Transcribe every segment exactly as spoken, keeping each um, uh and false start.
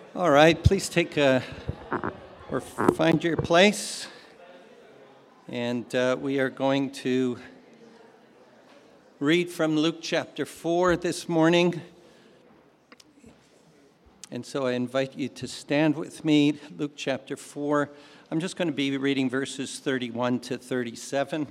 All right, please take a, or find your place. And uh, we are going to read from Luke chapter four this morning. And so I invite you to stand with me, Luke chapter four. I'm just going to be reading verses thirty-one to thirty-seven.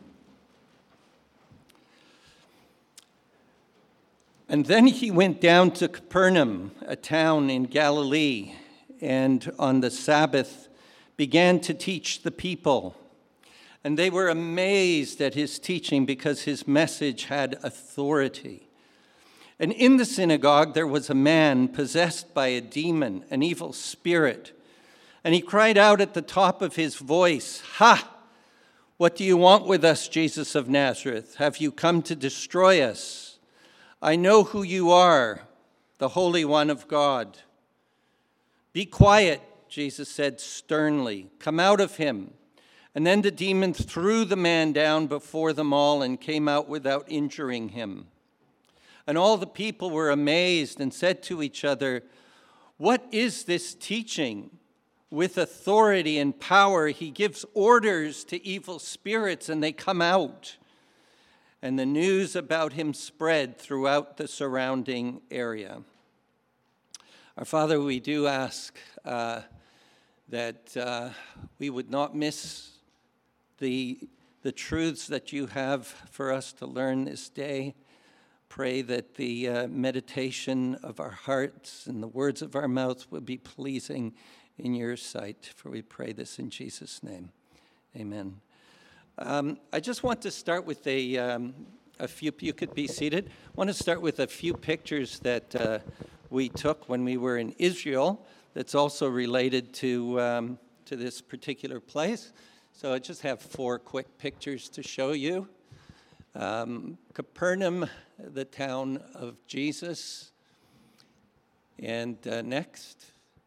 And then he went down to Capernaum, a town in Galilee, and on the Sabbath began to teach the people. And they were amazed at his teaching because his message had authority. And in the synagogue there was a man possessed by a demon, an evil spirit. And he cried out at the top of his voice, "Ha! What do you want with us, Jesus of Nazareth? Have you come to destroy us? I know who you are, the Holy One of God." "Be quiet," Jesus said sternly. "Come out of him." And then the demon threw the man down before them all and came out without injuring him. And all the people were amazed and said to each other, "What is this teaching? With authority and power he gives orders to evil spirits and they come out." And the news about him spread throughout the surrounding area. Our Father, we do ask uh, that uh, we would not miss the, the truths that you have for us to learn this day. Pray that the uh, meditation of our hearts and the words of our mouths would be pleasing in your sight. For we pray this in Jesus' name. Amen. Um, I just want to start with a, um, a few, you could be seated. I want to start with a few pictures that uh, we took when we were in Israel that's also related to, um, to this particular place. So I just have four quick pictures to show you. Um, Capernaum, the town of Jesus. And uh, next.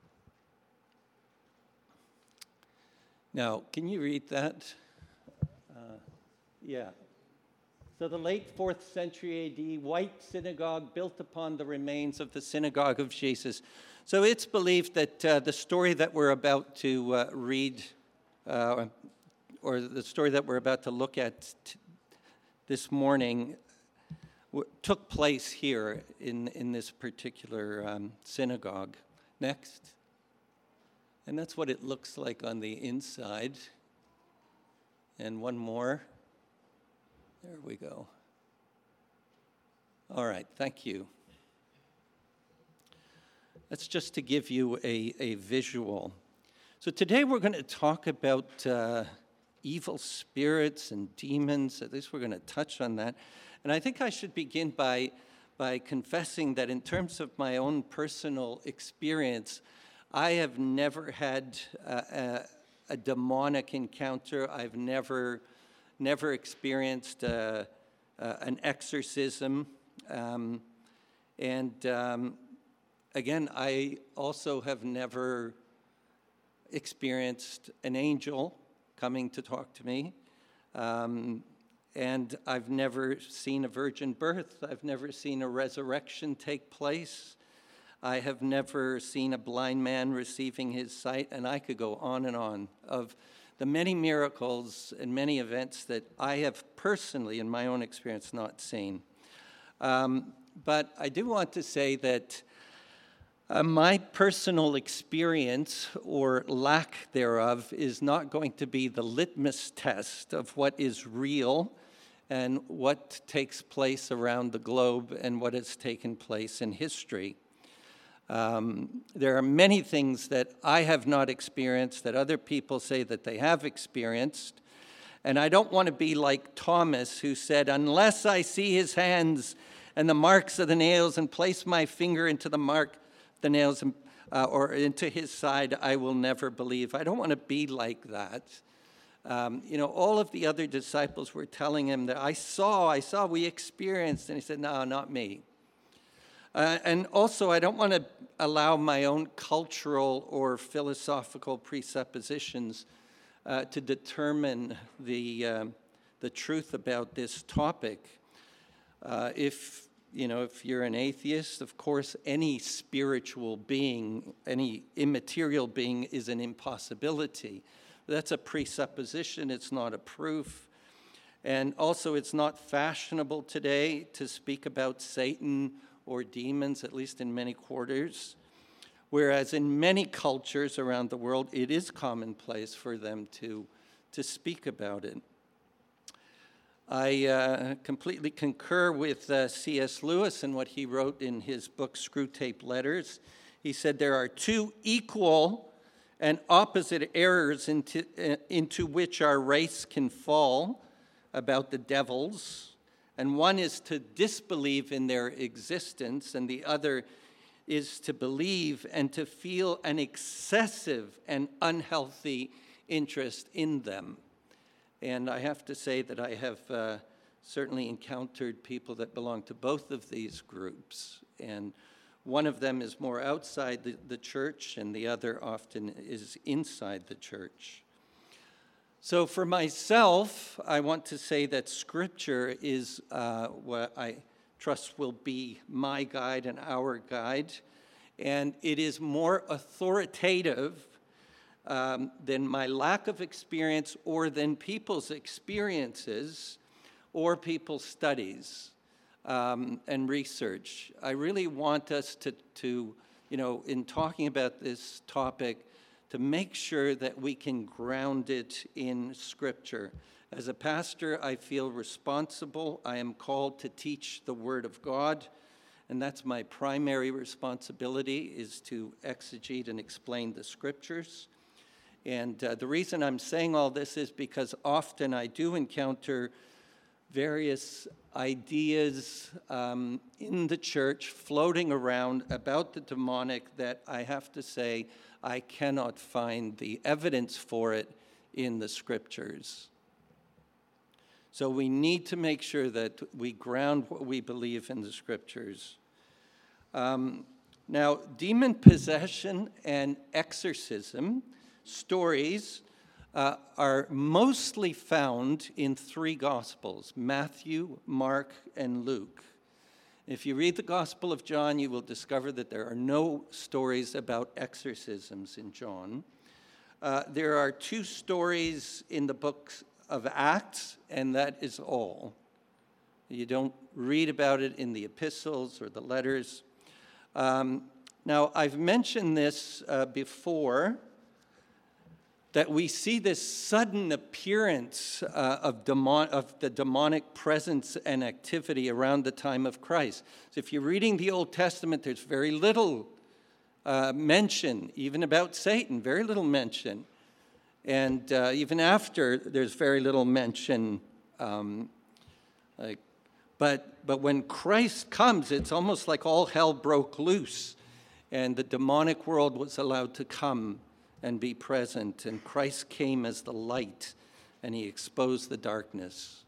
Now, can you read that? Uh, yeah. So the late fourth century A D, white synagogue built upon the remains of the synagogue of Jesus. So it's believed that uh, the story that we're about to uh, read, uh, or the story that we're about to look at t- this morning, w- took place here in, in this particular um, synagogue. Next. And that's what it looks like on the inside. And one more. There we go. All right, thank you. That's just to give you a, a visual. So today we're going to talk about uh, evil spirits and demons. At least we're going to touch on that. And I think I should begin by, by confessing that in terms of my own personal experience, I have never had uh, a, a demonic encounter. I've never, never experienced uh, uh, an exorcism. Um, and um, again, I also have never experienced an angel coming to talk to me. Um, and I've never seen a virgin birth. I've never seen a resurrection take place. I have never seen a blind man receiving his sight, and I could go on and on of the many miracles and many events that I have personally, in my own experience, not seen. Um, but I do want to say that uh, my personal experience, or lack thereof, is not going to be the litmus test of what is real and what takes place around the globe and what has taken place in history. Um, there are many things that I have not experienced that other people say that they have experienced. And I don't want to be like Thomas, who said, "Unless I see his hands and the marks of the nails and place my finger into the mark, the nails, and, uh, or into his side, I will never believe." I don't want to be like that. Um, you know, all of the other disciples were telling him that I saw, I saw, we experienced. And he said, "No, not me." Uh, and also, I don't want to allow my own cultural or philosophical presuppositions uh, to determine the, uh, the truth about this topic. Uh, if you know, if you're an atheist, of course, any spiritual being, any immaterial being is an impossibility. That's a presupposition, it's not a proof. And also, it's not fashionable today to speak about Satan or demons, at least in many quarters, whereas in many cultures around the world, it is commonplace for them to, to speak about it. I uh, completely concur with uh, C S Lewis and what he wrote in his book, Screwtape Letters. He said there are two equal and opposite errors into, uh, into which our race can fall about the devils, and one is to disbelieve in their existence, and the other is to believe and to feel an excessive and unhealthy interest in them. And I have to say that I have uh, certainly encountered people that belong to both of these groups, and one of them is more outside the, the church, and the other often is inside the church. So for myself, I want to say that Scripture is uh, what I trust will be my guide and our guide, and it is more authoritative um, than my lack of experience or than people's experiences or people's studies um, and research. I really want us to, to, you know, in talking about this topic, to make sure that we can ground it in Scripture. As a pastor, I feel responsible. I am called to teach the Word of God, and that's my primary responsibility, is to exegete and explain the Scriptures. And uh, the reason I'm saying all this is because often I do encounter various ideas um, in the church floating around about the demonic that I have to say I cannot find the evidence for it in the Scriptures. So we need to make sure that we ground what we believe in the Scriptures. Um, now, demon possession and exorcism stories uh, are mostly found in three Gospels, Matthew, Mark, and Luke. If you read the Gospel of John, you will discover that there are no stories about exorcisms in John. Uh, there are two stories in the book of Acts, and that is all. You don't read about it in the epistles or the letters. Um, now, I've mentioned this uh, before, that we see this sudden appearance uh, of, demon- of the demonic presence and activity around the time of Christ. So if you're reading the Old Testament, there's very little uh, mention, even about Satan, very little mention. And uh, even after, there's very little mention. Um, like, but, but when Christ comes, it's almost like all hell broke loose, and the demonic world was allowed to come and be present, and Christ came as the light, and he exposed the darkness.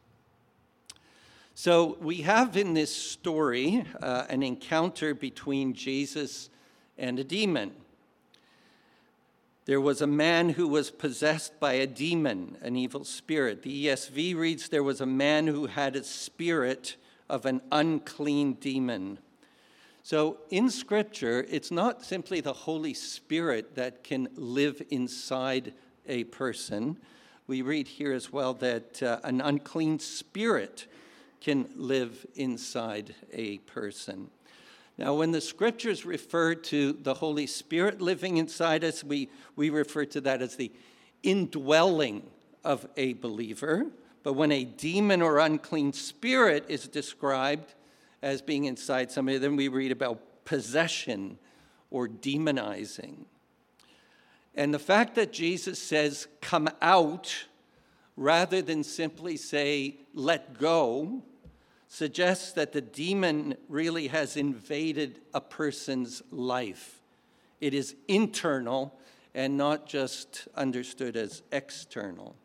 So we have in this story uh, an encounter between Jesus and a demon. There was a man who was possessed by a demon, an evil spirit. The E S V reads, there was a man who had a spirit of an unclean demon. So in Scripture, it's not simply the Holy Spirit that can live inside a person. We read here as well that uh, an unclean spirit can live inside a person. Now, when the Scriptures refer to the Holy Spirit living inside us, we, we refer to that as the indwelling of a believer. But when a demon or unclean spirit is described as being inside somebody, then we read about possession or demonizing. And the fact that Jesus says, come out, rather than simply say, let go, suggests that the demon really has invaded a person's life. It is internal and not just understood as external.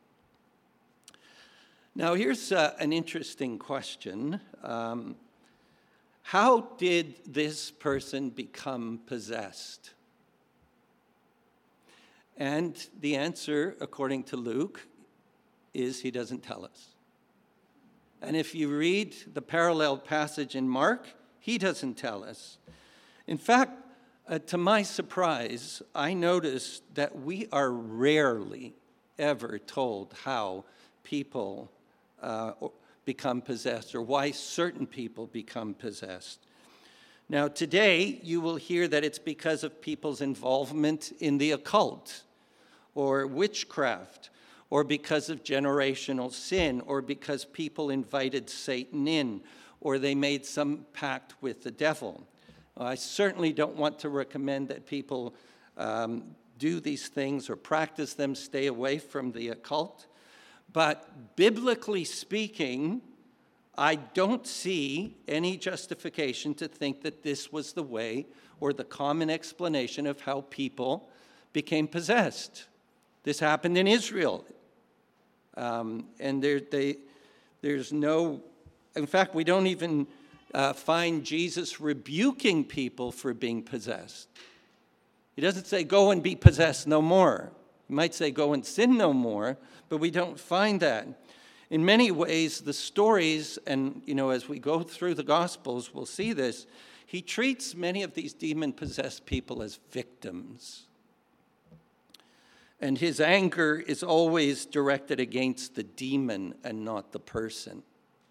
Now, here's uh, an interesting question. Um, How did this person become possessed? And the answer, according to Luke, is he doesn't tell us. And if you read the parallel passage in Mark, He doesn't tell us. In fact, uh, to my surprise, I noticed that we are rarely ever told how people uh, become possessed or why certain people become possessed. Now, today, you will hear that it's because of people's involvement in the occult or witchcraft, or because of generational sin, or because people invited Satan in, or they made some pact with the devil. I certainly don't want to recommend that people um, do these things or practice them, stay away from the occult. But biblically speaking, I don't see any justification to think that this was the way or the common explanation of how people became possessed. This happened in Israel. Um, and there, they, there's no, in fact, we don't even uh, find Jesus rebuking people for being possessed. He doesn't say, go and be possessed no more. He might say, go and sin no more, but we don't find that. In many ways, the stories, and you know, as we go through the Gospels, we'll see this, he treats many of these demon-possessed people as victims. And his anger is always directed against the demon and not the person.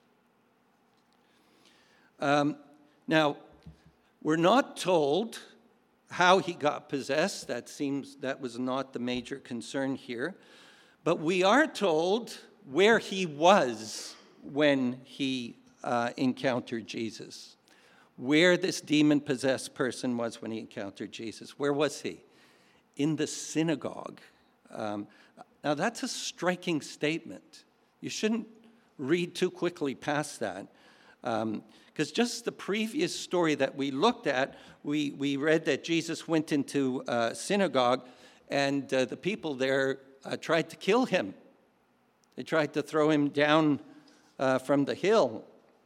Um, now, we're not told how he got possessed. That seems that was not the major concern here. But we are told where he was when he uh, encountered Jesus. Where this demon-possessed person was when he encountered Jesus. Where was he? In the synagogue. Um, now, that's a striking statement. You shouldn't read too quickly past that. Um, because just the previous story that we looked at, we, we read that Jesus went into a synagogue, and uh, the people there uh, tried to kill him. They tried to throw him down uh, from the hill.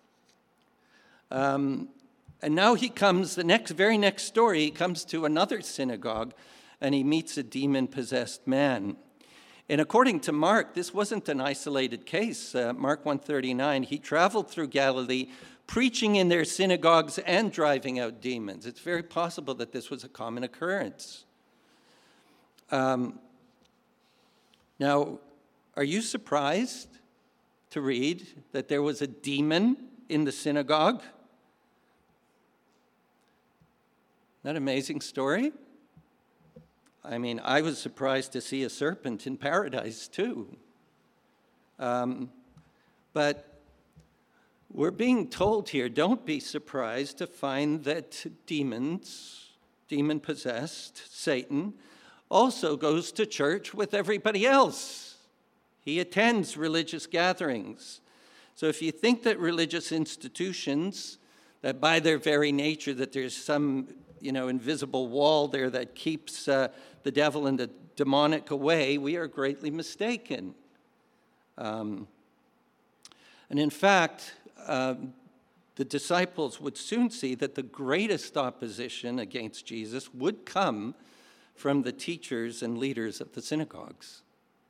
Um, and now he comes, the next, very next story, he comes to another synagogue, and he meets a demon-possessed man. And according to Mark, this wasn't an isolated case. Uh, Mark one thirty-nine, he traveled through Galilee, preaching in their synagogues and driving out demons. It's very possible that this was a common occurrence. Um, now, are you surprised to read that there was a demon in the synagogue? Isn't that an amazing story? I mean, I was surprised to see a serpent in paradise, too. Um, but we're being told here, don't be surprised to find that demons, demon-possessed, Satan, also goes to church with everybody else. He attends religious gatherings. So if you think that religious institutions, that by their very nature, that there's some you know, invisible wall there that keeps uh, the devil and the demonic away, we are greatly mistaken. Um, and in fact, uh, the disciples would soon see that the greatest opposition against Jesus would come from the teachers and leaders of the synagogues.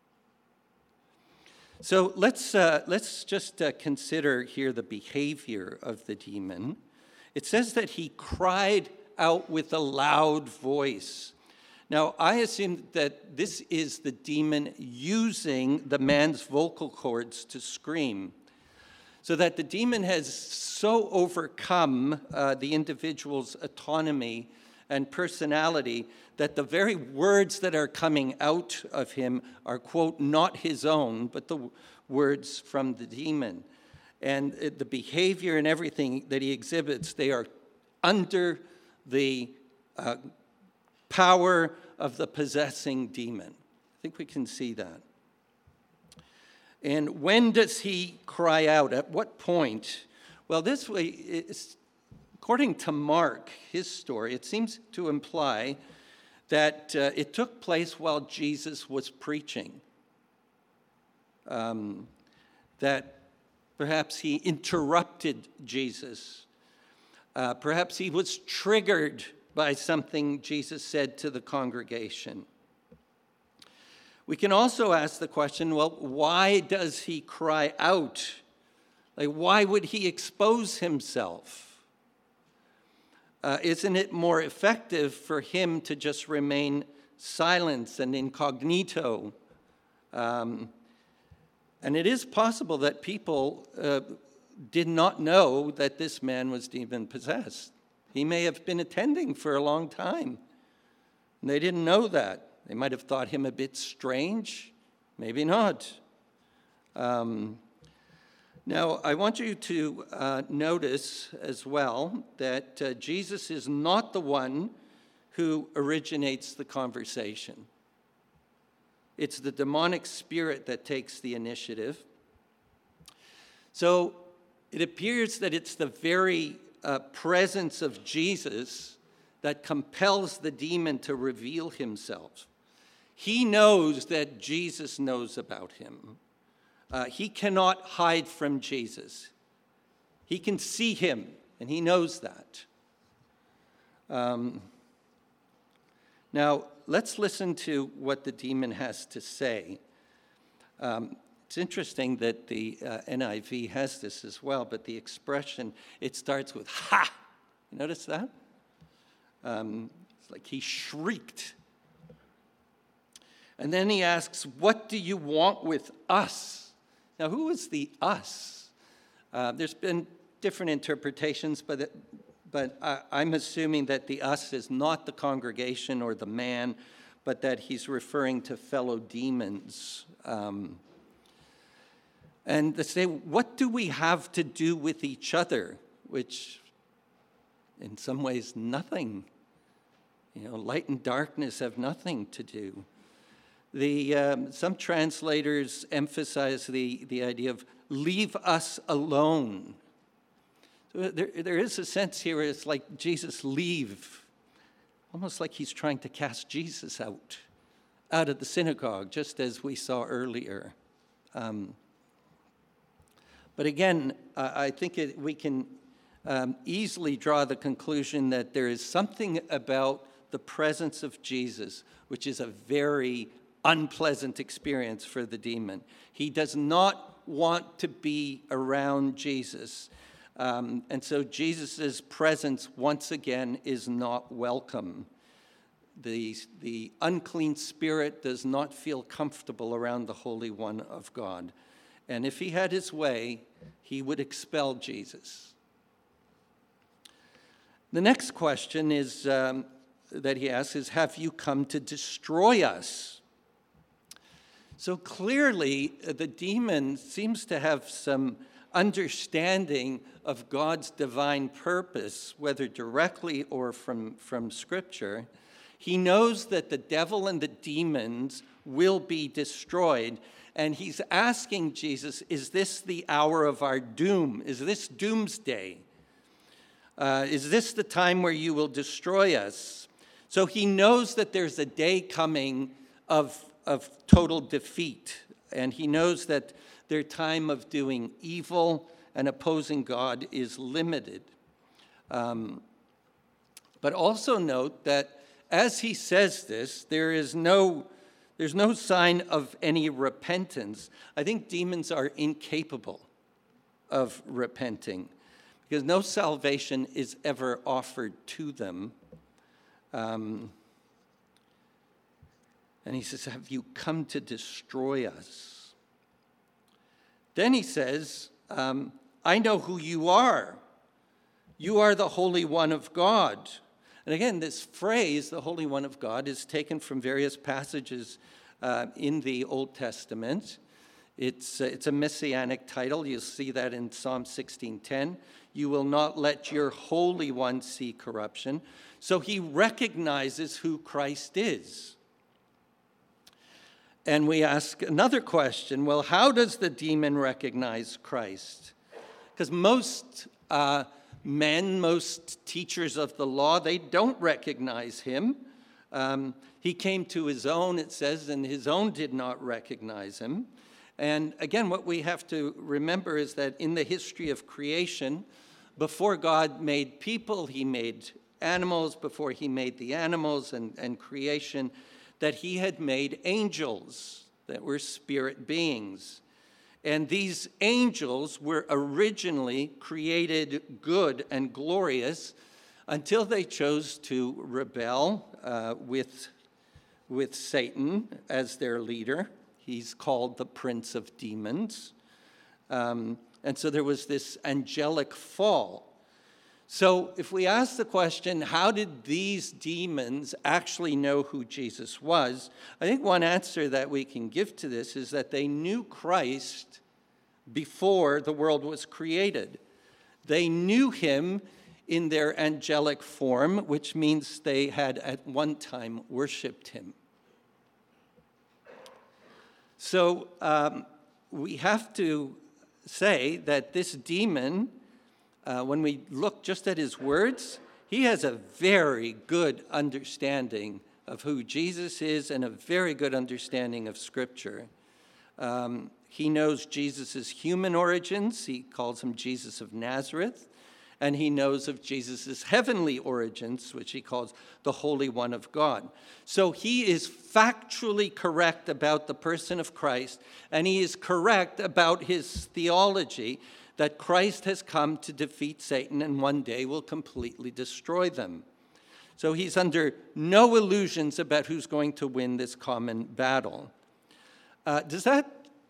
So let's, uh, let's just uh, consider here the behavior of the demon. It says that he cried out with a loud voice. Now, I assume that this is the demon using the man's vocal cords to scream, so that the demon has so overcome uh, the individual's autonomy and personality that the very words that are coming out of him are, quote, not his own, but the words from the demon. And the behavior and everything that he exhibits, they are under the uh, power of the possessing demon. I think we can see that. And when does he cry out? At what point? Well, this way, is, according to Mark, his story, it seems to imply that uh, it took place while Jesus was preaching. Um, that perhaps he interrupted Jesus. Uh, perhaps he was triggered by something Jesus said to the congregation. We can also ask the question, well, why does he cry out? Like, why would he expose himself? uh, isn't it more effective for him to just remain silent and incognito? Um, and it is possible that people uh, did not know that this man was demon-possessed. He may have been attending for a long time, and they didn't know that. They might have thought him a bit strange, maybe not. Um, now, I want you to uh, notice as well that uh, Jesus is not the one who originates the conversation. It's the demonic spirit that takes the initiative. So it appears that it's the very uh, presence of Jesus that compels the demon to reveal himself. He knows that Jesus knows about him. Uh, he cannot hide from Jesus. He can see him, and he knows that. Um, now, let's listen to what the demon has to say. Um, it's interesting that the uh, N I V has this as well, but the expression, it starts with ha. You notice that? Um, it's like he shrieked. And then he asks, what do you want with us? Now, who is the us? Uh, there's been different interpretations, but, it, but I, I'm assuming that the us is not the congregation or the man, but that he's referring to fellow demons. Um, and they say, what do we have to do with each other? Which, in some ways, nothing. You know, light and darkness have nothing to do. The, um, some translators emphasize the, the idea of leave us alone. So there, there is a sense here where it's like Jesus leave, almost like he's trying to cast Jesus out, out of the synagogue, just as we saw earlier. Um, but again, uh, I think it, we can um, easily draw the conclusion that there is something about the presence of Jesus, which is a very unpleasant experience for the demon. He does not want to be around Jesus. Um, and so Jesus' presence, once again, is not welcome. The, the unclean spirit does not feel comfortable around the Holy One of God. And if he had his way, he would expel Jesus. The next question is um, that he asks is, have you come to destroy us? So clearly, the demon seems to have some understanding of God's divine purpose, whether directly or from, from Scripture. He knows that the devil and the demons will be destroyed, and he's asking Jesus, is this the hour of our doom? Is this doomsday? Uh, is this the time where you will destroy us? So he knows that there's a day coming of of total defeat. And he knows that their time of doing evil and opposing God is limited. Um, but also note that as he says this, there is no, there's no sign of any repentance. I think demons are incapable of repenting because no salvation is ever offered to them. Um, And he says, have you come to destroy us? Then he says, um, I know who you are. You are the Holy One of God. And again, this phrase, the Holy One of God, is taken from various passages uh, in the Old Testament. It's, uh, it's a messianic title. You'll see that in Psalm sixteen ten. You will not let your Holy One see corruption. So he recognizes who Christ is. And we ask another question, well, how does the demon recognize Christ? Because most uh, men, most teachers of the law, they don't recognize him. Um, he came to his own, it says, and his own did not recognize him. And again, what we have to remember is that in the history of creation, before God made people, he made animals, before he made the animals and, and creation, that he had made angels that were spirit beings. And these angels were originally created good and glorious until they chose to rebel uh, with, with Satan as their leader. He's called the Prince of Demons. Um, and so there was this angelic fall. So if we ask the question, how did these demons actually know who Jesus was? I think one answer that we can give to this is that they knew Christ before the world was created. They knew him in their angelic form, which means they had at one time worshipped him. So um, we have to say that this demon, uh, when we look just at his words, he has a very good understanding of who Jesus is and a very good understanding of Scripture. Um, he knows Jesus' human origins. He calls him Jesus of Nazareth. And he knows of Jesus' heavenly origins, which he calls the Holy One of God. So he is factually correct about the person of Christ, and he is correct about his theology that Christ has come to defeat Satan and one day will completely destroy them. So he's under no illusions about who's going to win this common battle. Uh, does that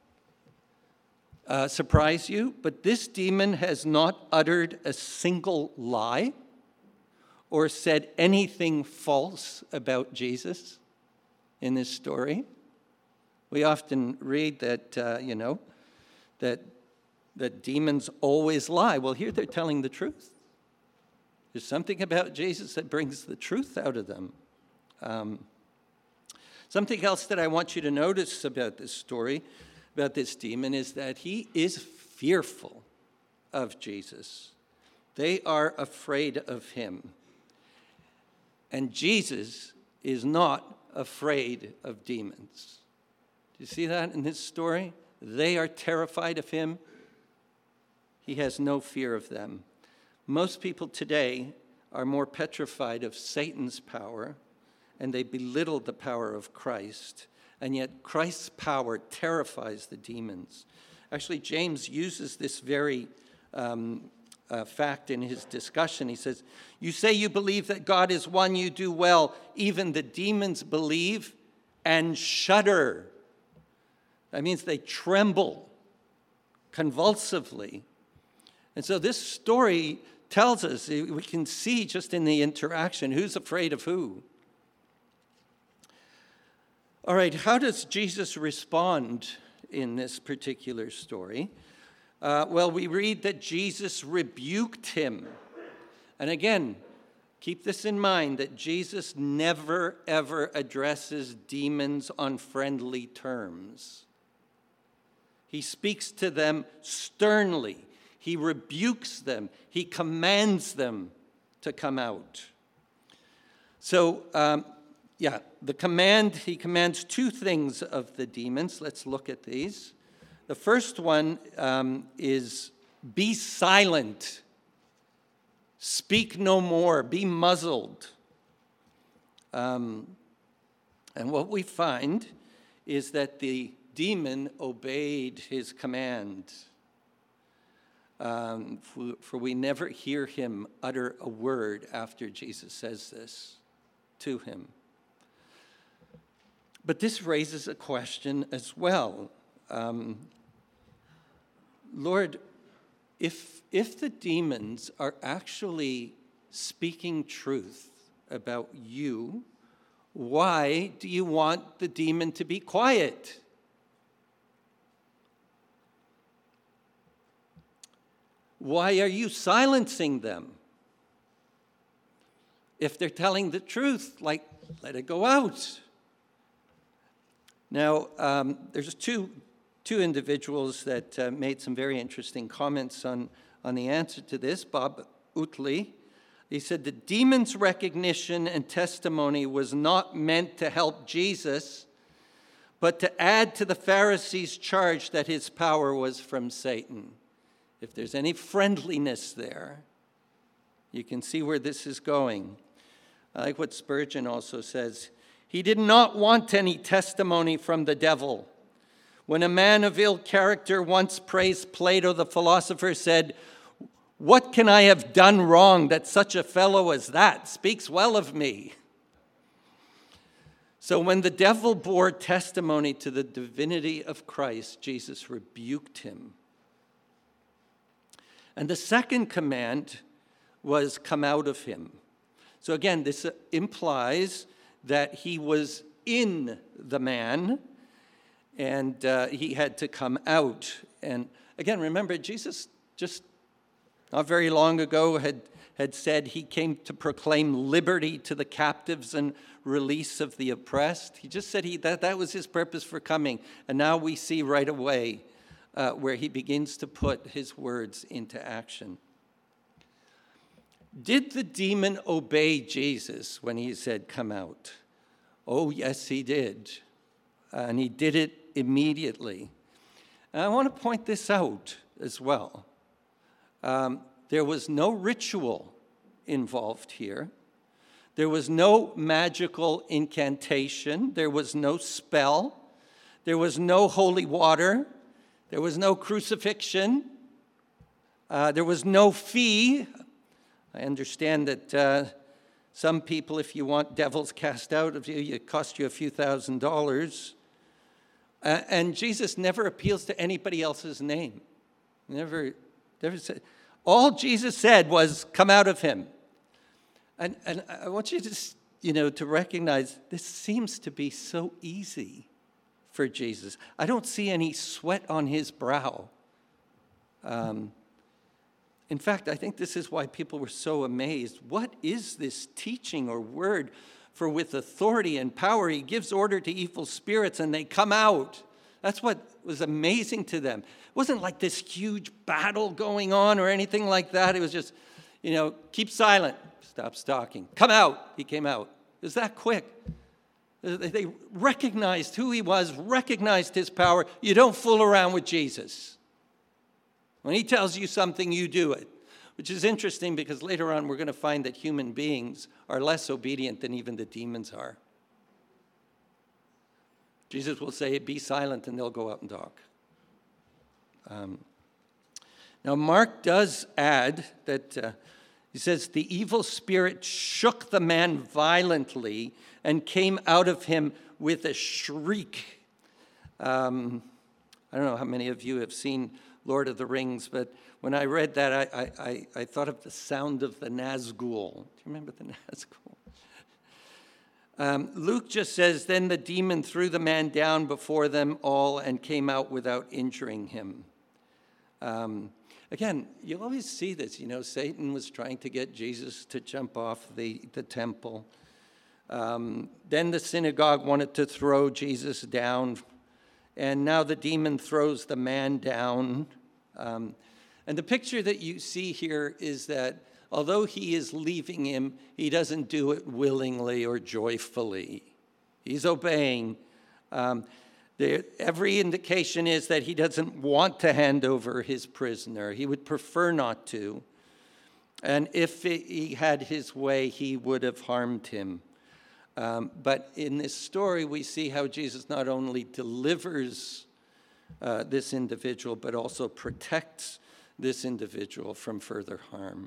Uh, surprise you? But this demon has not uttered a single lie or said anything false about Jesus in this story. We often read that, uh, you know, that, that demons always lie. Well, here they're telling the truth. There's something about Jesus that brings the truth out of them. Um, something else that I want you to notice about this story, about this demon, is that he is fearful of Jesus. They are afraid of him. And Jesus is not afraid of demons. Do you see that in this story? They are terrified of him. He has no fear of them. Most people today are more petrified of Satan's power, and they belittle the power of Christ. And yet Christ's power terrifies the demons. Actually, James uses this very um, uh, fact in his discussion. He says, "You say you believe that God is one, you do well. Even the demons believe and shudder." That means they tremble convulsively. And so this story tells us, we can see just in the interaction, who's afraid of who. All right, how does Jesus respond in this particular story? Uh, well, we read that Jesus rebuked him. And again, keep this in mind, that Jesus never, ever addresses demons on friendly terms. He speaks to them sternly. He rebukes them. He commands them to come out. So, um, Yeah, the command, he commands two things of the demons. Let's look at these. The first one um, is be silent. Speak no more. Be muzzled. Um, and what we find is that the demon obeyed his command. Um, for, for we never hear him utter a word after Jesus says this to him. But this raises a question as well. Um, Lord, if, if the demons are actually speaking truth about you, why do you want the demon to be quiet? Why are you silencing them? If they're telling the truth, like, let it go out. Now, um, there's two, two individuals that uh, made some very interesting comments on, on the answer to this. Bob Utley, he said, the demon's recognition and testimony was not meant to help Jesus, but to add to the Pharisees' charge that his power was from Satan. If there's any friendliness there, you can see where this is going. I like what Spurgeon also says. He did not want any testimony from the devil. When a man of ill character once praised Plato, the philosopher said, What can I have done wrong that such a fellow as that speaks well of me? So when the devil bore testimony to the divinity of Christ, Jesus rebuked him. And the second command was, come out of him. So again, this implies that he was in the man, and uh, he had to come out. And again, remember, Jesus just not very long ago had, had said he came to proclaim liberty to the captives and release of the oppressed. He just said he, that, that was his purpose for coming. And now we see right away uh, where he begins to put his words into action. Did the demon obey Jesus when he said, come out? Oh, yes, he did. And he did it immediately. And I want to point this out as well. Um, there was no ritual involved here. There was no magical incantation. There was no spell. There was no holy water. There was no crucifixion. Uh, there was no fee. I understand that uh, some people, if you want devils cast out of you, it costs you a few thousand dollars. Uh, and Jesus never appeals to anybody else's name. Never, never said. All Jesus said was, come out of him. And, and I want you to, you know, to recognize this seems to be so easy for Jesus. I don't see any sweat on his brow. Um, in fact, I think this is why people were so amazed. What is this teaching or word? For with authority and power, he gives order to evil spirits and they come out. That's what was amazing to them. It wasn't like this huge battle going on or anything like that. It was just, you know, keep silent. Stop stalking. Come out. He came out. It was that quick. They recognized who he was, recognized his power. You don't fool around with Jesus. When he tells you something, you do it. Which is interesting because later on we're going to find that human beings are less obedient than even the demons are. Jesus will say, be silent, and they'll go out and talk. Um, now, Mark does add that uh, he says, the evil spirit shook the man violently and came out of him with a shriek. Um, I don't know how many of you have seen Lord of the Rings, but when I read that, I, I, I thought of the sound of the Nazgul. Do you remember the Nazgul? Um, Luke just says, then the demon threw the man down before them all and came out without injuring him. Um, again, you always see this. You know, Satan was trying to get Jesus to jump off the, the temple. Um, then the synagogue wanted to throw Jesus down. And now the demon throws the man down. Um, and the picture that you see here is that although he is leaving him, he doesn't do it willingly or joyfully. He's obeying. Um, there, every indication is that he doesn't want to hand over his prisoner. He would prefer not to. And if it, he had his way, he would have harmed him. Um, but in this story, we see how Jesus not only delivers uh, this individual, but also protects this individual from further harm.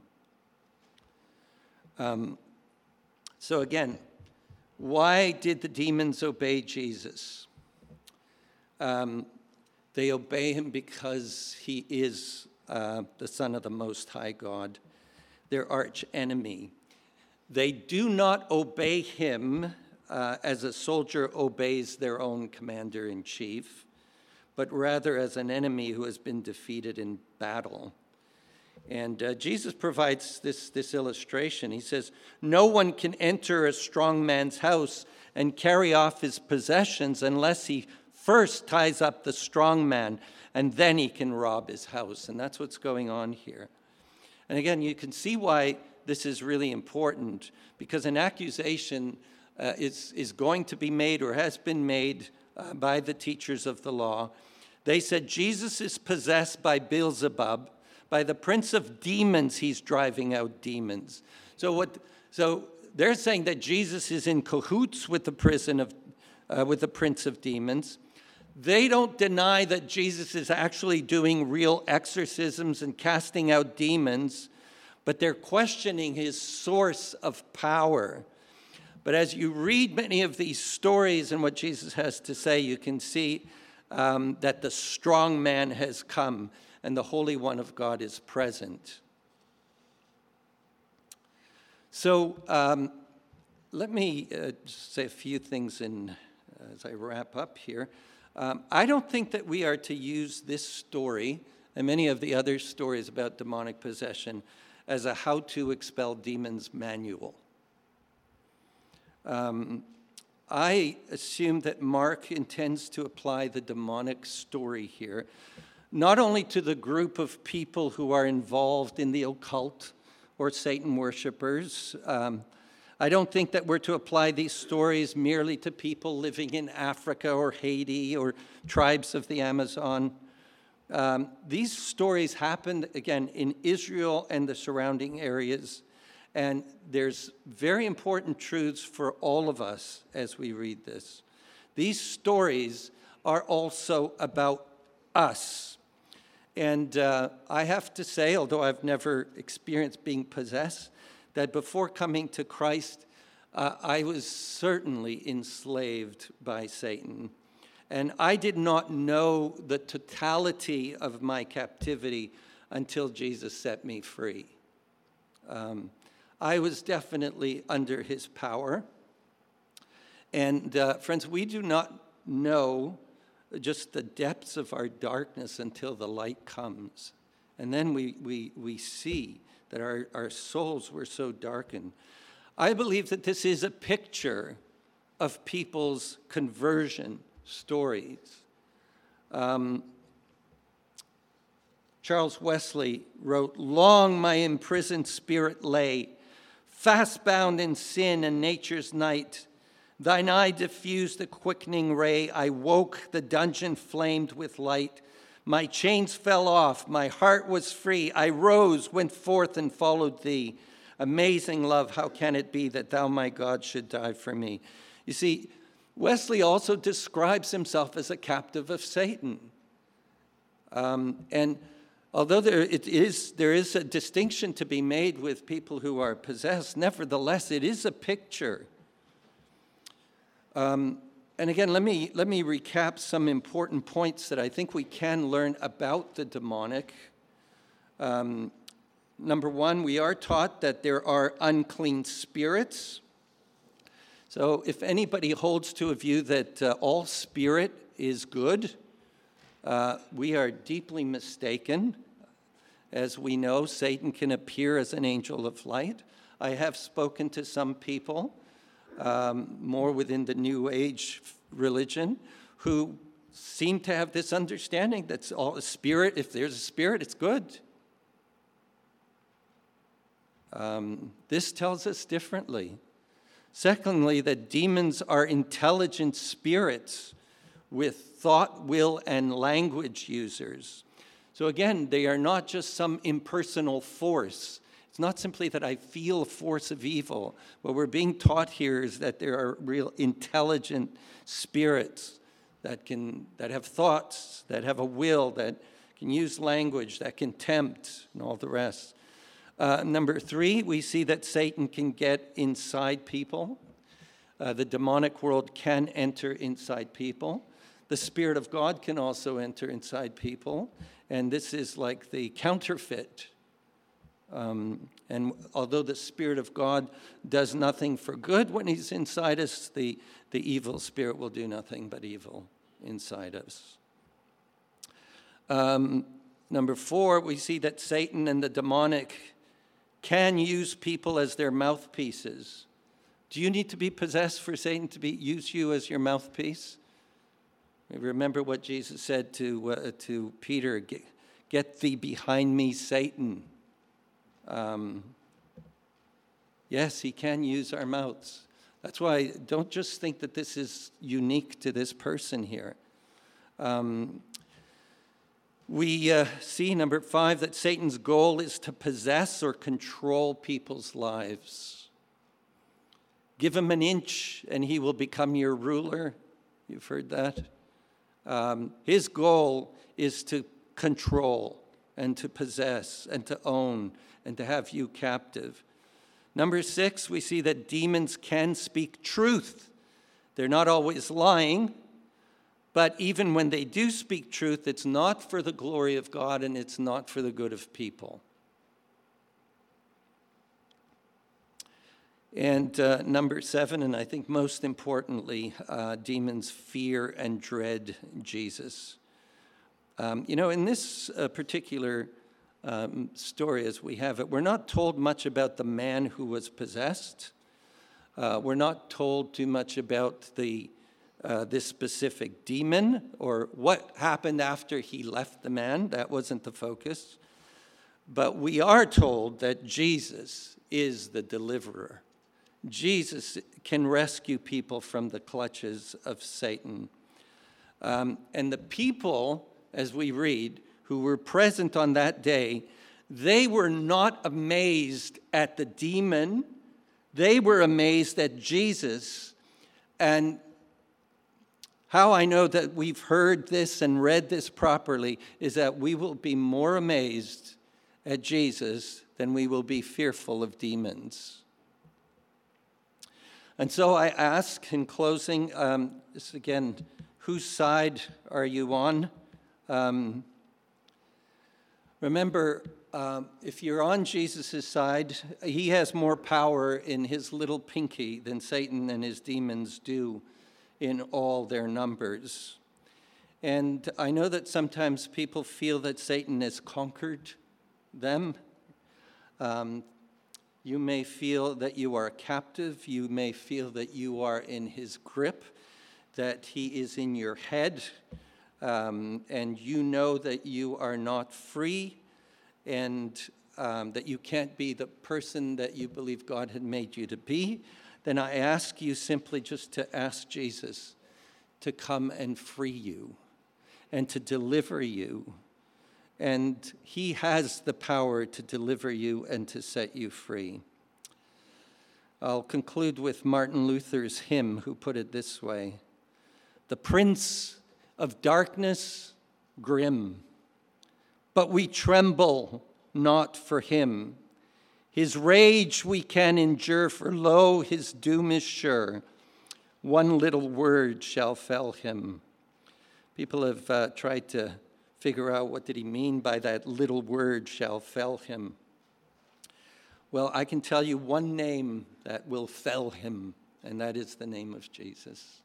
Um, so again, why did the demons obey Jesus? Um, they obey him because he is uh, the Son of the Most High God, their arch enemy. They do not obey him uh, as a soldier obeys their own commander-in-chief, but rather as an enemy who has been defeated in battle. And uh, Jesus provides this, this illustration. He says, no one can enter a strong man's house and carry off his possessions unless he first ties up the strong man, and then he can rob his house. And that's what's going on here. And again, you can see why this is really important, because an accusation uh, is, is going to be made or has been made uh, by the teachers of the law. They said Jesus is possessed by Beelzebub, by the prince of demons. He's driving out demons. So what? So they're saying that Jesus is in cahoots with the prison of, uh, with the prince of demons. They don't deny that Jesus is actually doing real exorcisms and casting out demons, but they're questioning his source of power. But as you read many of these stories and what Jesus has to say, you can see um, that the strong man has come and the Holy One of God is present. So um, let me uh, just say a few things in, uh, as I wrap up here. Um, I don't think that we are to use this story and many of the other stories about demonic possession as a how to expel demons manual. Um, I assume that Mark intends to apply the demonic story here, not only to the group of people who are involved in the occult or Satan worshipers. Um, I don't think that we're to apply these stories merely to people living in Africa or Haiti or tribes of the Amazon. Um, these stories happened, again, in Israel and the surrounding areas, and there's very important truths for all of us as we read this. These stories are also about us. And uh, I have to say, although I've never experienced being possessed, that before coming to Christ, uh, I was certainly enslaved by Satan. And I did not know the totality of my captivity until Jesus set me free. Um, I was definitely under his power. And uh, friends, we do not know just the depths of our darkness until the light comes. And then we, we, we see that our, our souls were so darkened. I believe that this is a picture of people's conversion stories. Um, Charles Wesley wrote, "Long my imprisoned spirit lay, fast bound in sin and nature's night. Thine eye diffused the quickening ray. I woke, the dungeon flamed with light. My chains fell off, my heart was free. I rose, went forth, and followed thee. Amazing love, how can it be that thou, my God, should die for me?" You see, Wesley also describes himself as a captive of Satan. Um, and although there, it is, there is a distinction to be made with people who are possessed, nevertheless, it is a picture. Um, And again, let me, let me recap some important points that I think we can learn about the demonic. Um, number one, we are taught that there are unclean spirits. So if anybody holds to a view that uh, all spirit is good, uh, we are deeply mistaken. As we know, Satan can appear as an angel of light. I have spoken to some people Um, more within the New Age religion, who seem to have this understanding that all a spirit, if there's a spirit, it's good. Um, this tells us differently. Secondly, that demons are intelligent spirits with thought, will, and language users. So again, they are not just some impersonal force. It's not simply that I feel a force of evil. What we're being taught here is that there are real intelligent spirits that can that have thoughts, that have a will, that can use language, that can tempt, and all the rest. Uh, number three, we see that Satan can get inside people. Uh, the demonic world can enter inside people. The Spirit of God can also enter inside people. And this is like the counterfeit. Um, and although the Spirit of God does nothing for good when he's inside us, the, the evil spirit will do nothing but evil inside us. Um, number four, we see that Satan and the demonic can use people as their mouthpieces. Do you need to be possessed for Satan to be, use you as your mouthpiece? Remember what Jesus said to, uh, to Peter, get, get thee behind me, Satan. Um, yes, he can use our mouths. That's why don't just think that this is unique to this person here. Um, we uh, see, number five, that Satan's goal is to possess or control people's lives. Give him an inch and he will become your ruler. You've heard that. Um, his goal is to control and to possess and to own and to have you captive. Number six, we see that demons can speak truth. They're not always lying, but even when they do speak truth, it's not for the glory of God and it's not for the good of people. And uh, number seven, and I think most importantly, uh, demons fear and dread Jesus. Um, you know, in this uh, particular um, story as we have it, we're not told much about the man who was possessed. Uh, we're not told too much about the uh, this specific demon or what happened after he left the man. That wasn't the focus. But we are told that Jesus is the deliverer. Jesus can rescue people from the clutches of Satan. Um, and the people, as we read, who were present on that day, they were not amazed at the demon. They were amazed at Jesus. And how I know that we've heard this and read this properly is that we will be more amazed at Jesus than we will be fearful of demons. And so I ask in closing, um, this again, whose side are you on? Um, remember, um, if you're on Jesus' side, he has more power in his little pinky than Satan and his demons do in all their numbers. And I know that sometimes people feel that Satan has conquered them. Um, You may feel that you are captive. You may feel that you are in his grip, that he is in your head, um, and you know that you are not free, and um, that you can't be the person that you believe God had made you to be. Then I ask you simply just to ask Jesus to come and free you and to deliver you. And he has the power to deliver you and to set you free. I'll conclude with Martin Luther's hymn, who put it this way: "The prince of darkness, grim, but we tremble not for him. His rage we can endure, for lo, his doom is sure. One little word shall fell him." People have uh, tried to figure out what did he mean by that little word shall fell him. Well, I can tell you one name that will fell him, and that is the name of Jesus.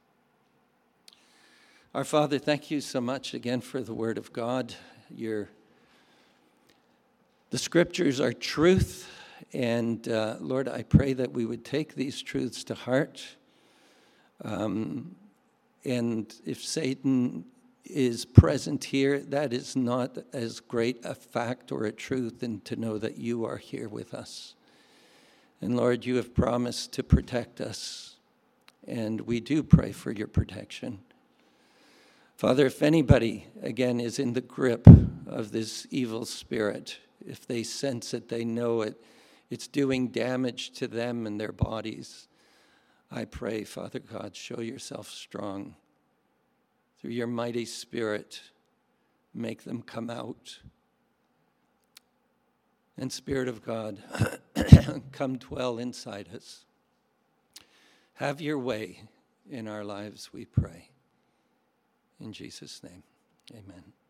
Our Father, thank you so much again for the Word of God. Your, the Scriptures are truth, and uh, Lord, I pray that we would take these truths to heart. Um, and if Satan is present here, that is not as great a fact or a truth than to know that you are here with us. And Lord, you have promised to protect us, and we do pray for your protection. Father, if anybody, again, is in the grip of this evil spirit, if they sense it, they know it, it's doing damage to them and their bodies, I pray, Father God, show yourself strong. Through your mighty Spirit, make them come out. And Spirit of God, come dwell inside us. Have your way in our lives, we pray. In Jesus' name, amen.